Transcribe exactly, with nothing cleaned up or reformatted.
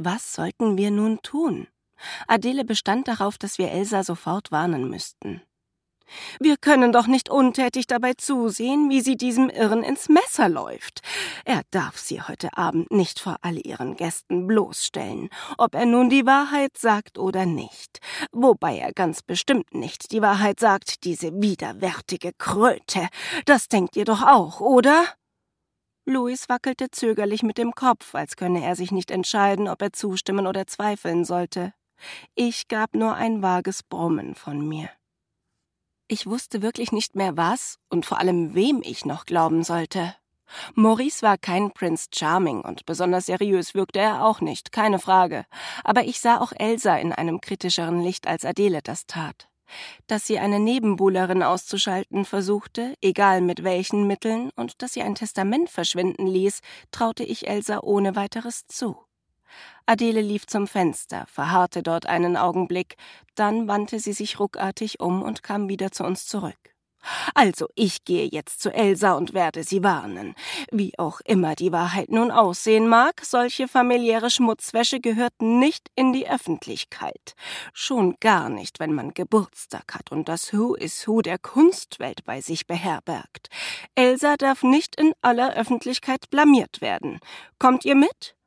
Was sollten wir nun tun? Adele bestand darauf, dass wir Elsa sofort warnen müssten. »Wir können doch nicht untätig dabei zusehen, wie sie diesem Irren ins Messer läuft. Er darf sie heute Abend nicht vor all ihren Gästen bloßstellen, ob er nun die Wahrheit sagt oder nicht. Wobei er ganz bestimmt nicht die Wahrheit sagt, diese widerwärtige Kröte. Das denkt ihr doch auch, oder?« Louis wackelte zögerlich mit dem Kopf, als könne er sich nicht entscheiden, ob er zustimmen oder zweifeln sollte. Ich gab nur ein vages Brummen von mir. Ich wusste wirklich nicht mehr, was und vor allem wem ich noch glauben sollte. Maurice war kein Prince Charming und besonders seriös wirkte er auch nicht, keine Frage. Aber ich sah auch Elsa in einem kritischeren Licht, als Adele das tat. Dass sie eine Nebenbuhlerin auszuschalten versuchte, egal mit welchen Mitteln, und dass sie ein Testament verschwinden ließ, traute ich Elsa ohne weiteres zu. Adele lief zum Fenster, verharrte dort einen Augenblick, dann wandte sie sich ruckartig um und kam wieder zu uns zurück. »Also, ich gehe jetzt zu Elsa und werde sie warnen. Wie auch immer die Wahrheit nun aussehen mag, solche familiäre Schmutzwäsche gehört nicht in die Öffentlichkeit. Schon gar nicht, wenn man Geburtstag hat und das Who is Who der Kunstwelt bei sich beherbergt. Elsa darf nicht in aller Öffentlichkeit blamiert werden. Kommt ihr mit?«